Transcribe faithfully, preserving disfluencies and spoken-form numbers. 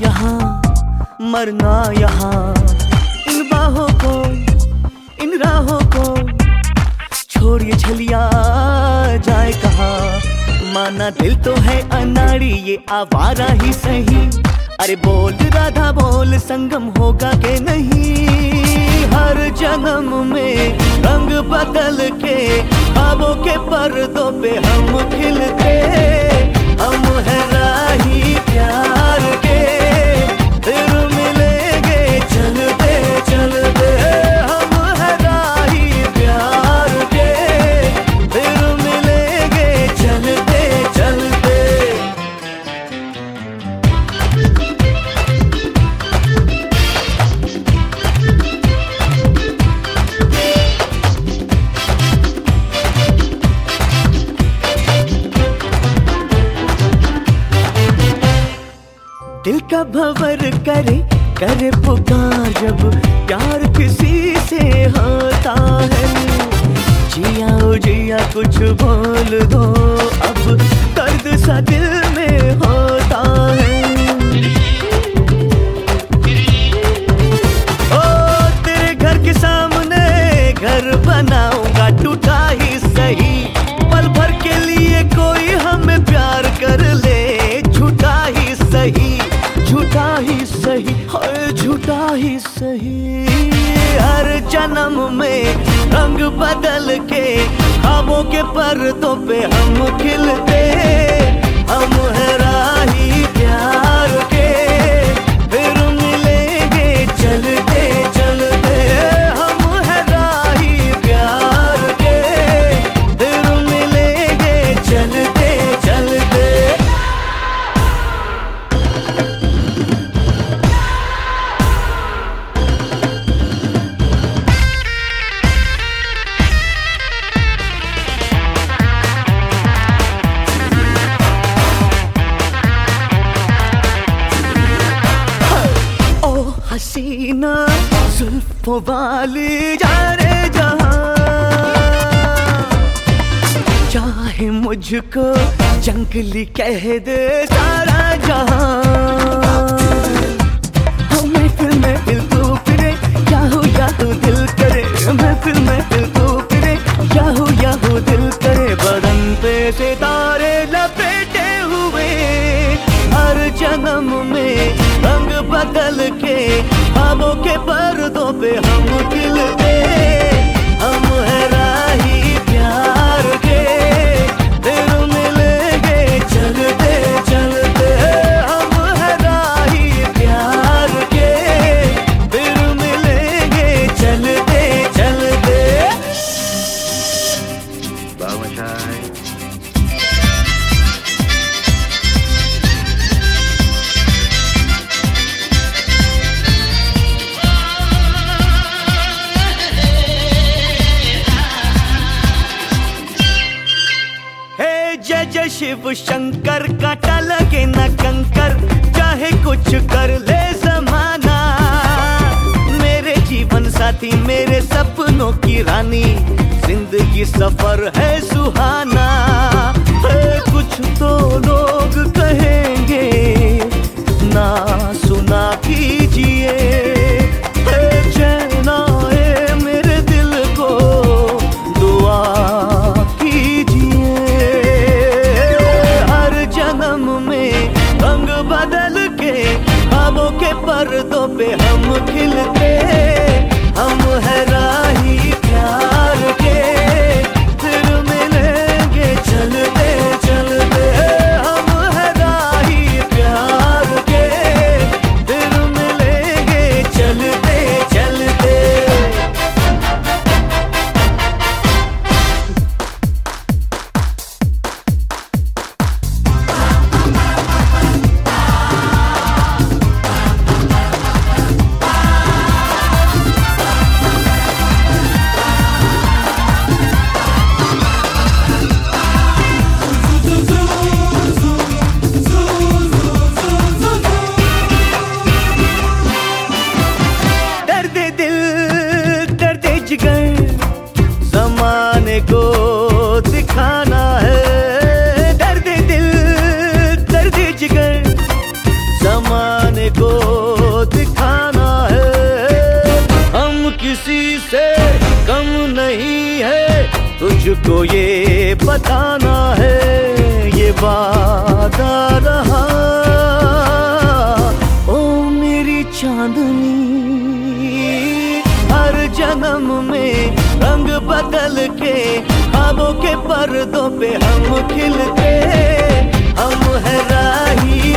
यहाँ मरना यहाँ, इन बाहों को इन राहों को छोड़िए छलिया जाए कहाँ। माना दिल तो है अनाड़ी ये आवारा ही सही, अरे बोल राधा बोल संगम होगा के नहीं। हर जन्म में रंग बदल के ख्वाबों के पर्दों पे हम खिलते, हम है राही प्यार के, फिर मिलेंगे चलते चलते। हम है राही प्यार के, फिर मिलेंगे चलते चलते। दिल का भंवर करे करे पुकार जब प्यार किसी से होता है। जिया ओ जिया कुछ बोल दो अब दर्द सा दिल में होता है। ओ तेरे घर के सामने घर बनाऊंगा टूटा ही सही, पल भर के लिए कोई हमें प्यार कर ले, झूठा ही सही झूठा ही सही और झूठा ही सही। हर जन्म में रंग बदल के ख्वाबों के पर्दों पे हम खिलते, हम है राही प्यार के, फिर मिलेंगे चलते चलते। हम है राही प्यार के, फिर मिलेंगे चलते चलते। हसीना जुल्फों वाली जाने जहां, चाहे मुझको जंगली कह दे सारा जहां। मैं फिर मैं दिल को फिरे याहू याहू दिल करे, मैं फिर मैं दिल को फिरे याहू याहू दिल करे। बदन पे सितारे लपेटे हुए हर जन्म में रंग बदल के ख्वाबों के पर्दों पे हम खिलते, हम है राही प्यार के, फिर मिलेंगे चलते चलते। हम है राही प्यार के, फिर मिलेंगे चलते चलते। बावशाय जय जय शिव शंकर, काटा लगे न कंकर, चाहे कुछ कर ले जमाना। मेरे जीवन साथी मेरे सपनों की रानी, जिंदगी सफर है सुहाना। कुछ तो लोग कहेंगे ना सुना कीजिए, चैन आए मेरे दिल को दुआ कीजिए। जन्म में रंग बदल के ख्वाबों के पर्दों पे हम खिलते, हम है राही प्यार के, फिर मिलेंगे चलते चलते। हम है राही प्यार के, फिर मिलेंगे चलते चलते। तुझको ये बताना है, ये वादा रहा। ओ मेरी चांदनी, हर जन्म में रंग बदल के ख्वाबों के पर्दों पे हम खिलते, हम है राही